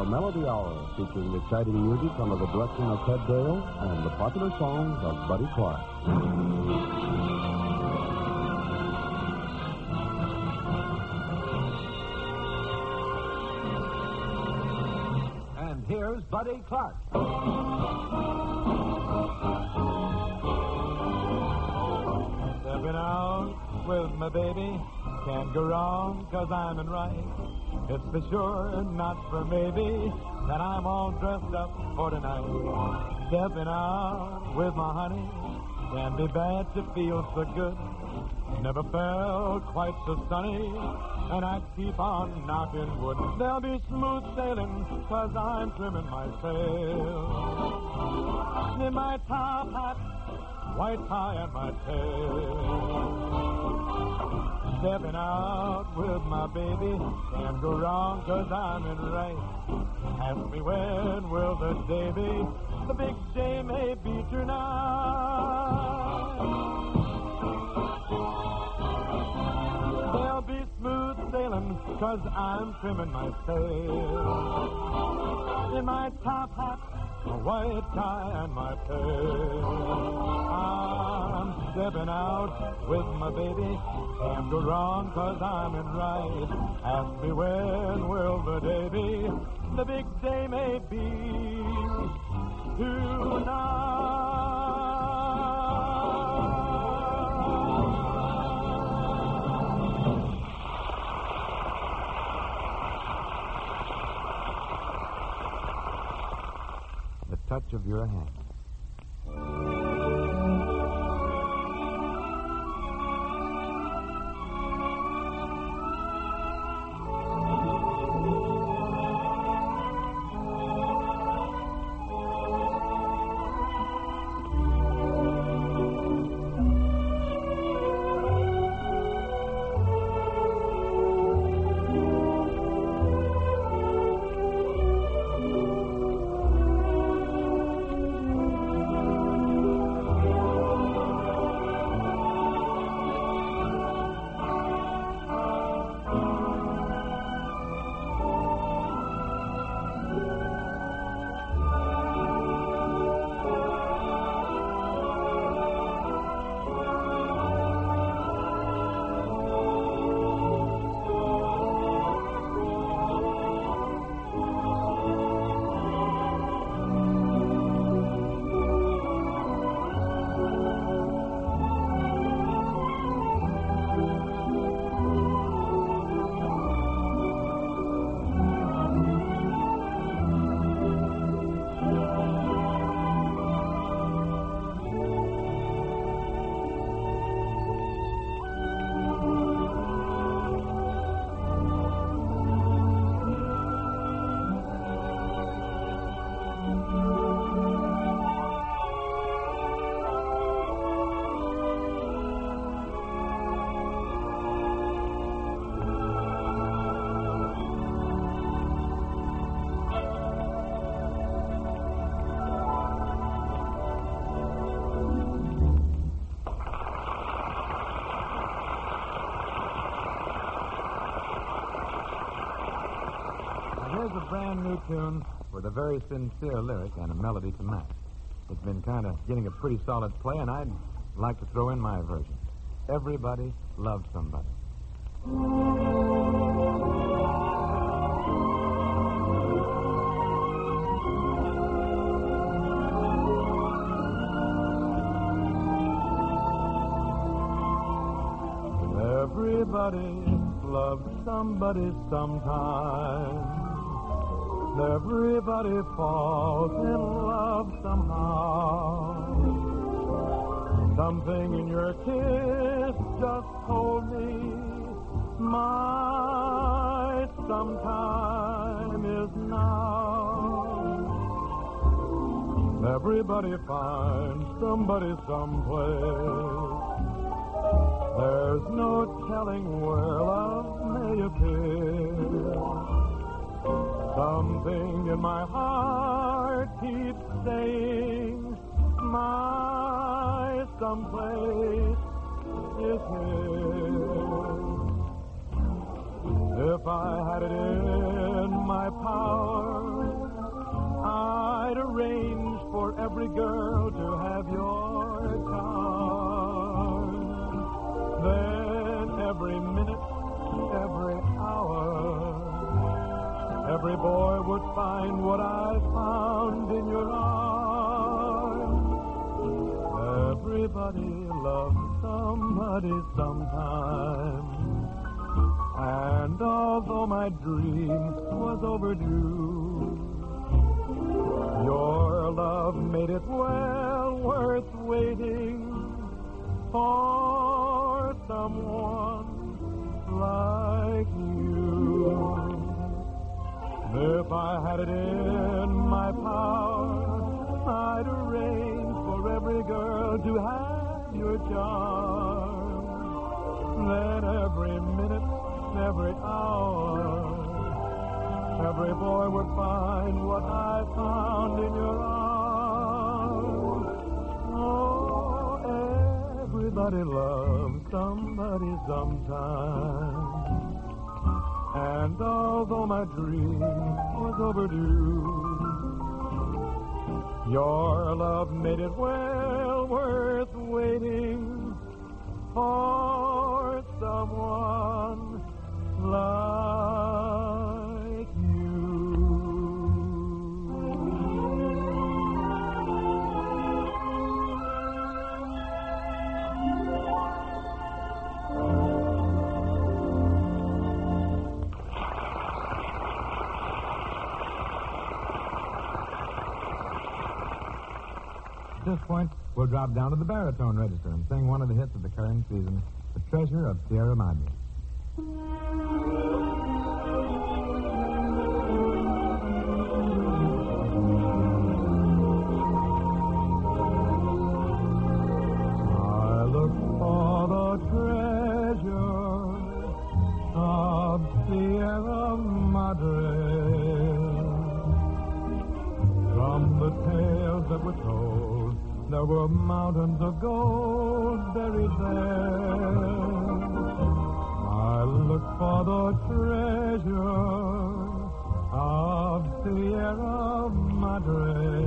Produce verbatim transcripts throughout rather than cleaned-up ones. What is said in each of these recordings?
for Melody Hour, featuring exciting music under the direction of Ted Dale and the popular songs of Buddy Clark. And here's Buddy Clark. Stepping out with my baby, can't go wrong 'cause I'm in right. It's for sure, not for maybe, that I'm all dressed up for tonight. Stepping out with my honey, can't be bad to feel so good. Never felt quite so sunny, and I keep on knocking wood. There'll be smooth sailing 'cause I'm trimming my sail. In my top hat, white tie and my tail. Stepping out with my baby, can't go wrong 'cause I'm in right. Ask me when will the day be, the big day may be tonight. There'll be smooth sailing 'cause I'm trimming my sail. In my top hat, a white tie and my tail. I'm stepping out with my baby, can't go wrong 'cause I'm in right. Ask me when will the day be, the big day may be tonight. The touch of your hand. Here's a brand new tune with a very sincere lyric and a melody to match. It's been kind of getting a pretty solid play, and I'd like to throw in my version. Everybody loves somebody. Everybody loves somebody sometime. Everybody falls in love somehow. Something in your kiss just told me my sometime is now. Everybody finds somebody someplace. There's no telling where love may appear. Something in my heart keeps saying my someplace is here. If I had it in my power every girl to have your charm. Then every minute, every hour, every boy would find what I found in your arms. Everybody loves somebody sometime. And although my dream was overdue, your love made it well worth waiting for someone like you. If I had it in my power, I'd arrange for every girl to have your charm. Then every minute, every hour, every boy would find what I found in your arms. Oh, everybody loves somebody sometime. And although my dream was overdue, your love made it well worth waiting for someone like you. At this point, we'll drop down to the baritone register and sing one of the hits of the current season, The Treasure of Sierra Madre. I look for the treasure of Sierra Madre. From the tales that were told, there were mountains of gold buried there. I look for the treasure of Sierra Madre.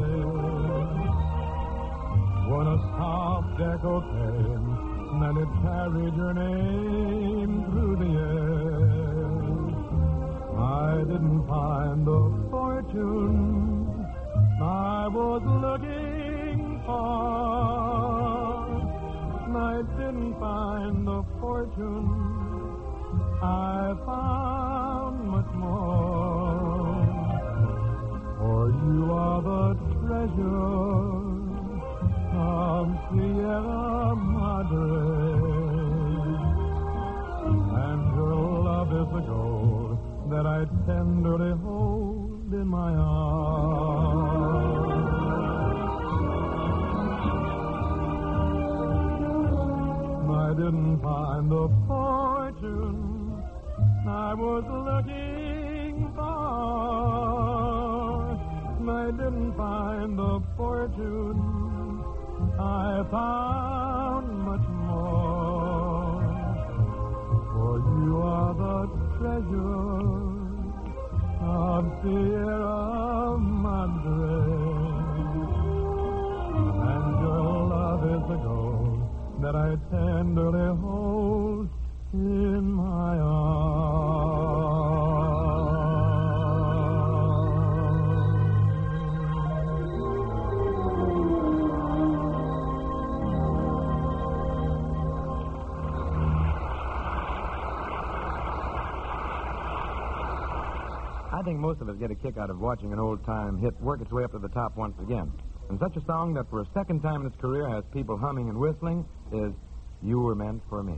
When a soft echo came, and it carried your name through the air, I didn't find the fortune I was looking for. I didn't find the fortune, I found much more. For you are the treasure of Sierra Madre, and your love is the gold that I tenderly hold in my arms. I didn't find the fortune I was looking for. I didn't find the fortune, I found much more. For you are the treasure of Sierra Madre, and your love is the gold that I tenderly hold in my arms. I think most of us get a kick out of watching an old-time hit work its way up to the top once again. And such a song that for a second time in its career has people humming and whistling is You Were Meant for Me.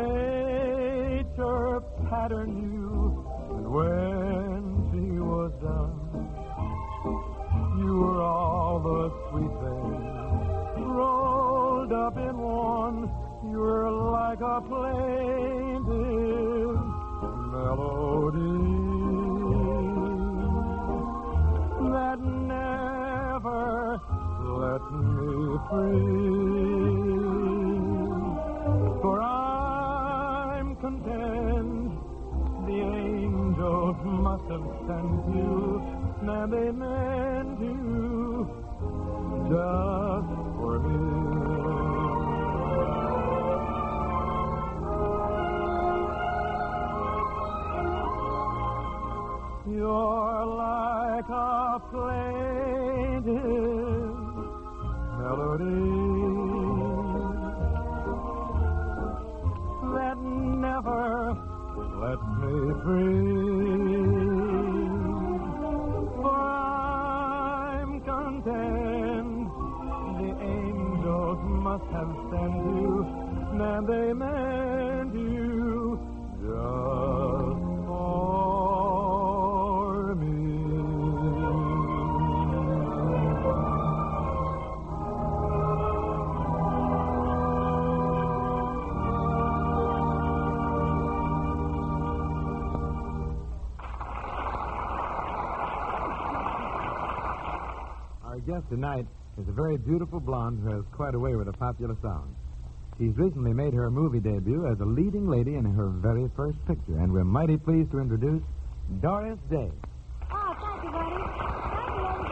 Pattern you, and when she was done, bottled up in one. You're like a plaintive melody that never lets me free. For I'm content the angels must have sent you, and they meant you just for me. You're like a plaintive melody that never lets me free. For I'm content the angels must have sent you, and they meant you just for me. Our guest tonight is a very beautiful blonde who has quite a way with a popular song. She's recently made her movie debut as a leading lady in her very first picture, and we're mighty pleased to introduce Doris Day. Oh, thank you, buddy. Thank you, ladies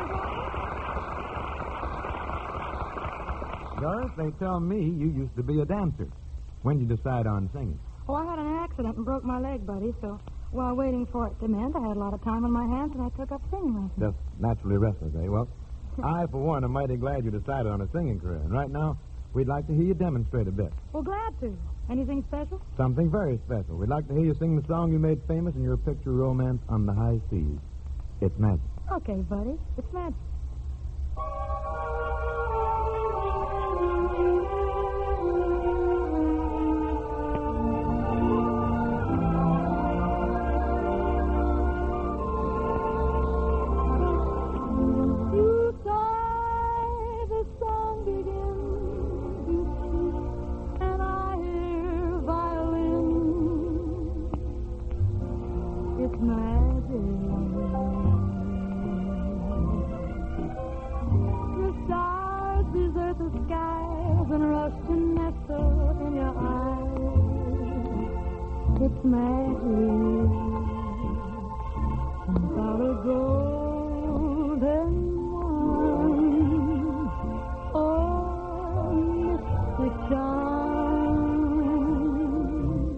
and Doris, they tell me you used to be a dancer. When did you decide on singing? gentlemen. Well, I had an accident and broke my leg, buddy, so while waiting for it to mend, I had a lot of time on my hands, and I took up singing lessons. Just naturally restless, eh? Well, I, for one, am mighty glad you decided on a singing career. And right now, we'd like to hear you demonstrate a bit. Well, glad to. Anything special? Something very special. We'd like to hear you sing the song you made famous in your picture Romance on the High Seas. It's magic. Okay, buddy. It's magic. You sigh, the song begins, you speak, and I hear violins. It's magic. The stars desert the skies and rush to nestle in your eyes. It's magic. Solid golden wine. Oh, mystic charm.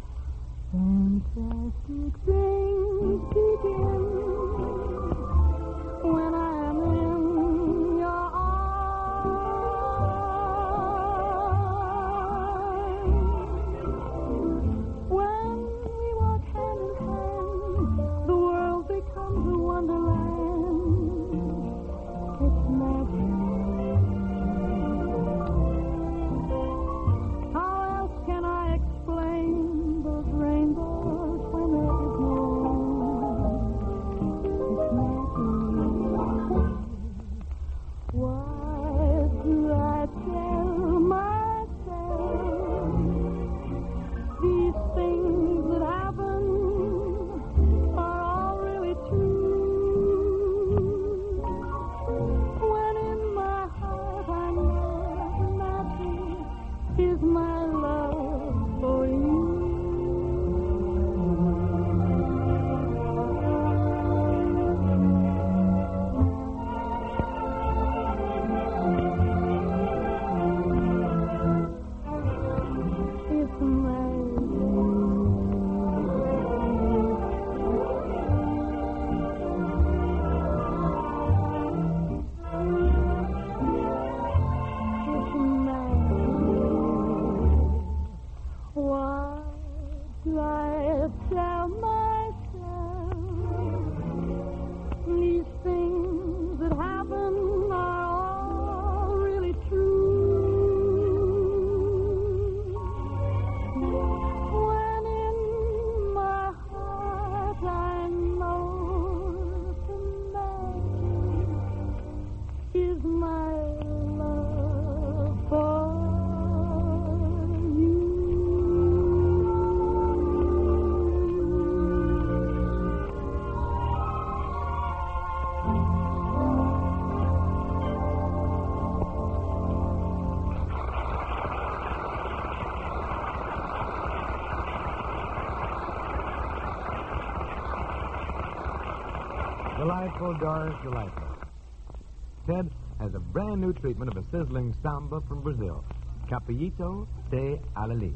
Fantastic things begin when I'm in your arms. When we walk Delightful, Doris, delightful. Ted has a brand new treatment of a sizzling samba from Brazil. Capillito de Alali.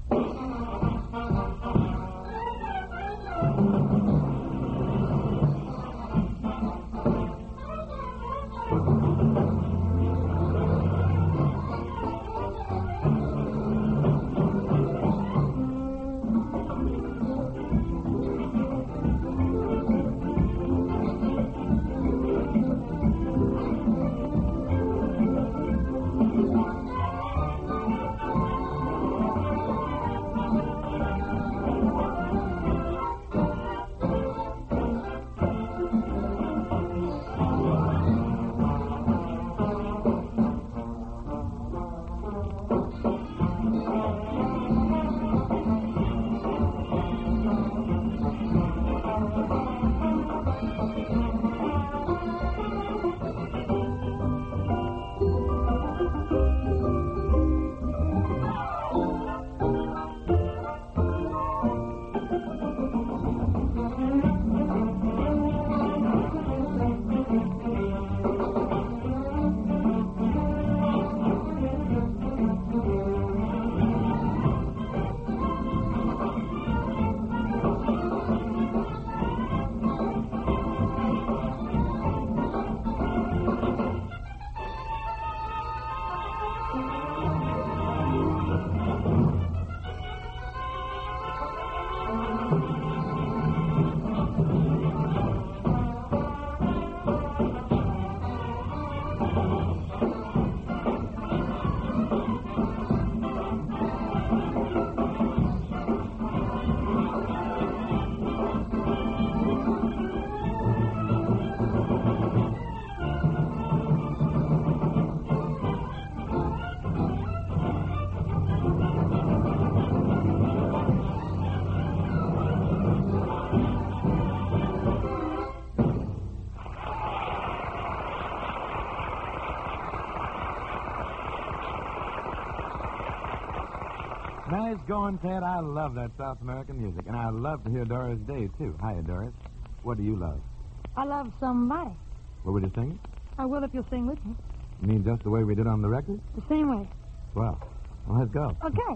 Nice going, Ted. I love that South American music, and I love to hear Doris Day, too. Hiya, Doris. What do you love? I love somebody. What would you sing? I will if you'll sing with me. You mean just the way we did on the record? The same way. Well, well let's go.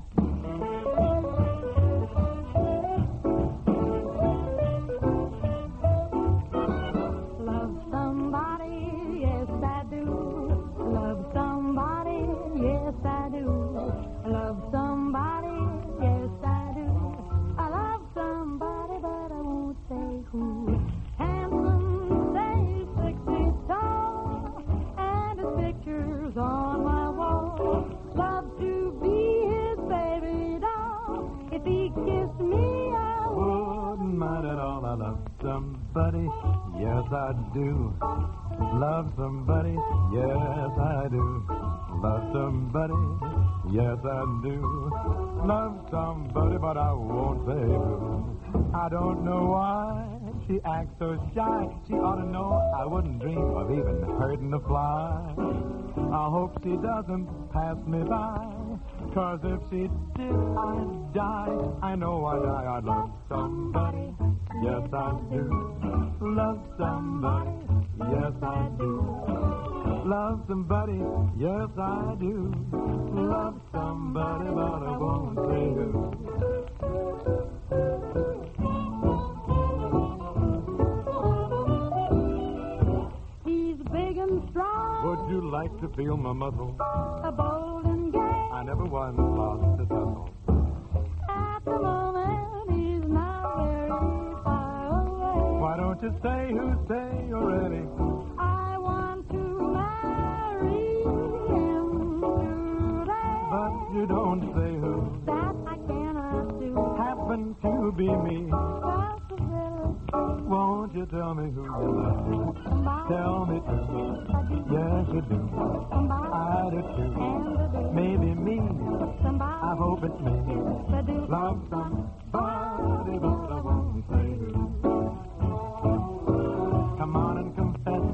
Okay. Love somebody, yes I do. Love somebody, yes I do. Love somebody, yes I do. I love somebody, but I won't say who. Handsome, say six feet tall, and his picture's on my wall. Love to be his baby doll. If he kissed me, I Wouldn't mind at all. I love somebody, yes I do. Love somebody, yes I do. Love somebody, yes I do. Love somebody, but I won't say who. I don't know why she acts so shy. She ought to know I wouldn't dream of even hurting a fly. I hope she doesn't pass me by, 'cause if she did, I'd die. I know I'd die. I love somebody, yes I do. Love somebody, yes I do. Love somebody, yes I do. Love somebody, but I won't say who. He's big and strong, Would you like to feel my muscle? a bold and gay. I never once lost a tussle. At the moment, he's not very far away. Why don't you say who, say you're ready? I want to marry him today. But you don't say who. That I cannot do. Happen to be me. Possibility. Won't you tell me who you love? Somebody. Tell me too. Yes, you do. Somebody. I do too. And the day. Maybe me. Somebody. I hope it's me. I do. Love somebody, but I won't say who. Come on and confess.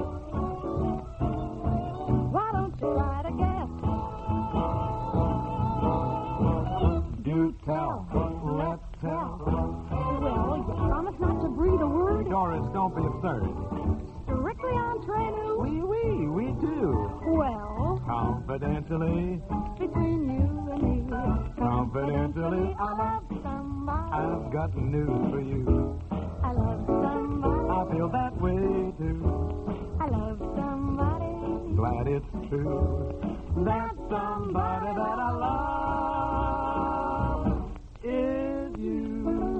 Why don't you try to guess? Do tell. Let's tell. Well, you promise not to breathe a word? Doris, don't be absurd. Strictly entre nous. Oui, oui, we do. Well, Confidentially, between you and me. confidentially, I love somebody. I've got news for you. I love somebody. I feel that way too. I love somebody. Glad it's true. That somebody that I love is you.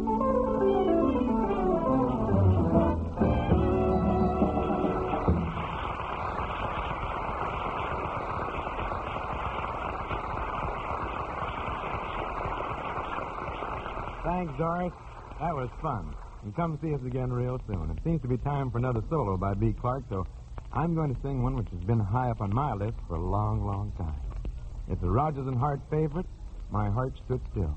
Thanks, Doris. That was fun. And come see us again real soon. It seems to be time for another solo by B. Clark, so I'm going to sing one which has been high up on my list for a long, long time. It's a Rogers and Hart favorite, My Heart Stood Still.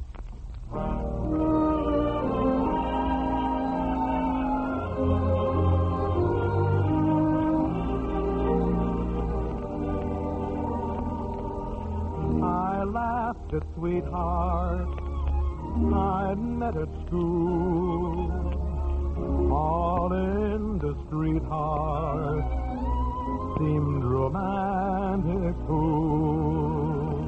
I laughed at sweethearts I'd met at school, all in the streetheart seemed romantic cool.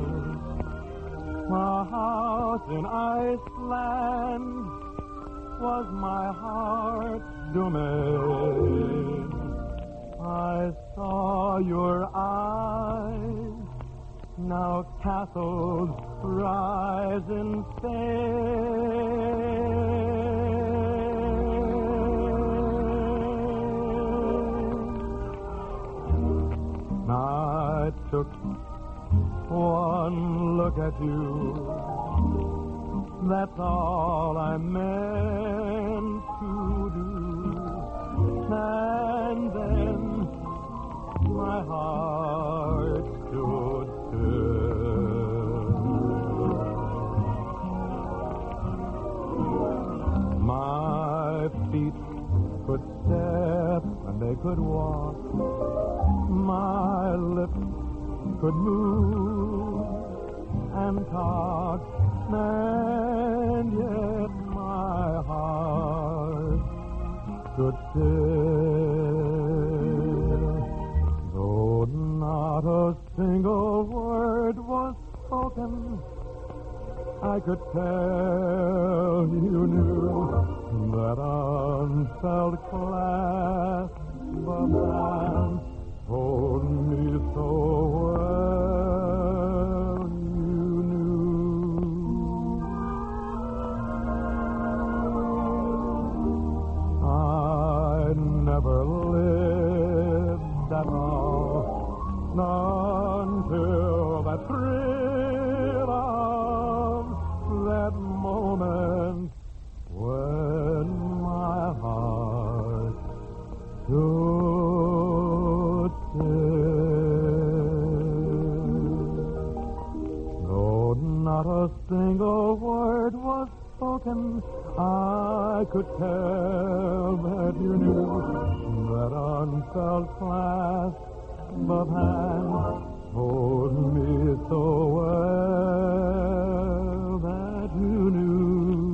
A house in Iceland was my heart's domain. I saw your eyes, now castles rise in Spain. I took one look at you, that's all I meant to do. And then my heart stood still. My feet could step and they could walk. My lips could move and talk. And yet my heart stood still. Though not a single word was spoken, I could tell you knew that unfelt clasp of hands hold me so well. You knew. I never lived at all until that thrill of that moment when my heart stood still. Though not a single word was spoken, I could tell that you knew that unfelt clasp of hands hold me so well that you knew.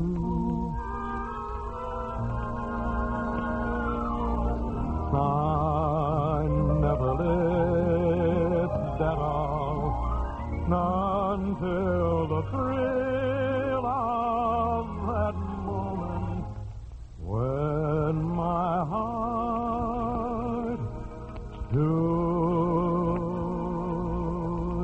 I never lived at all until the thrill of that moment when my heart stood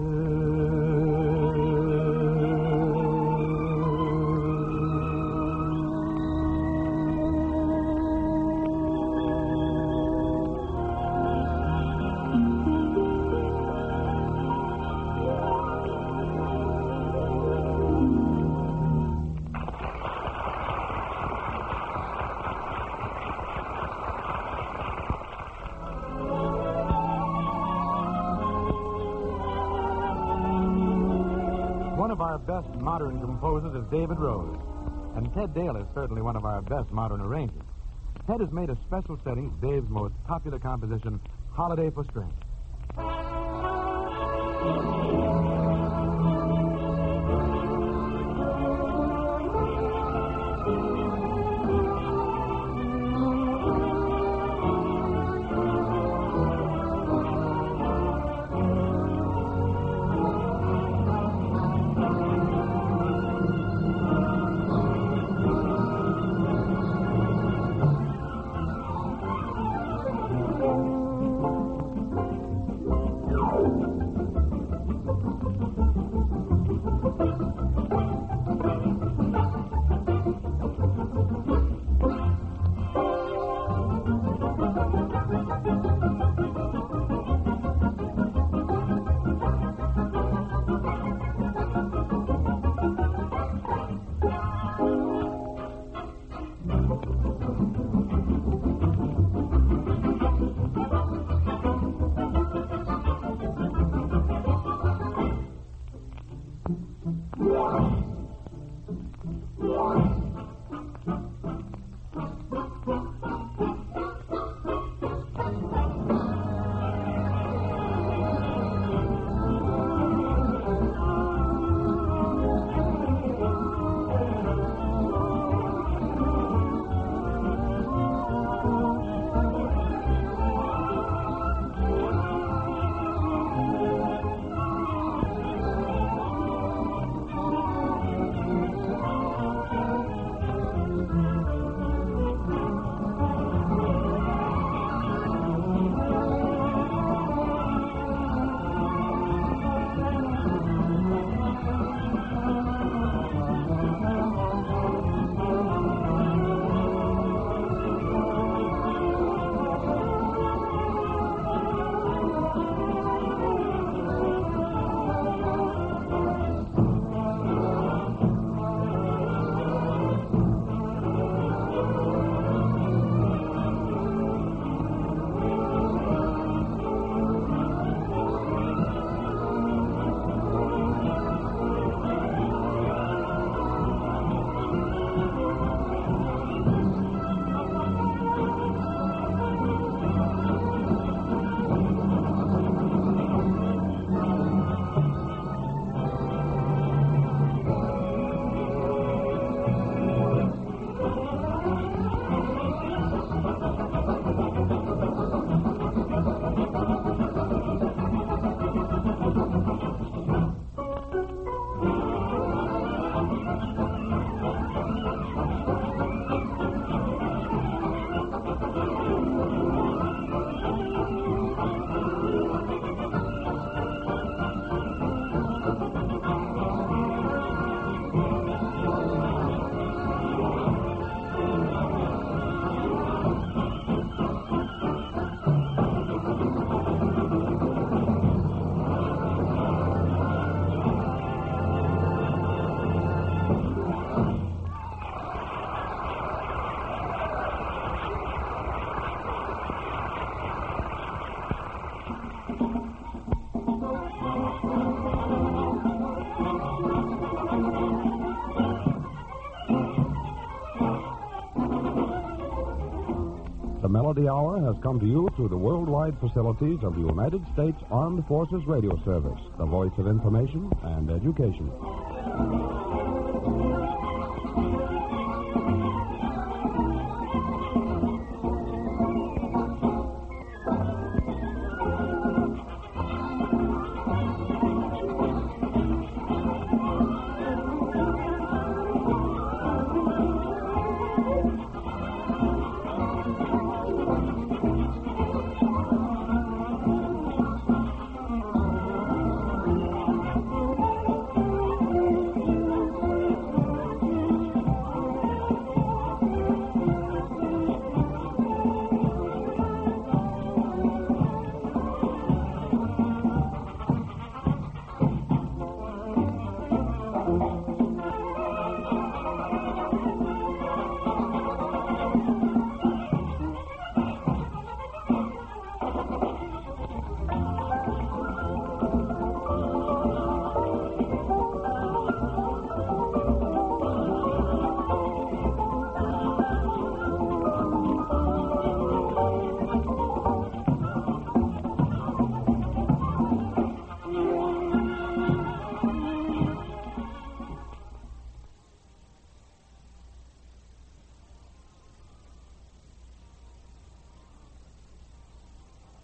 One of our best modern composers is David Rose, and Ted Dale is certainly one of our best modern arrangers. Ted has made a special setting of Dave's most popular composition, Holiday for Strings. Melody Hour has come to you through the worldwide facilities of the United States Armed Forces Radio Service, the voice of information and education.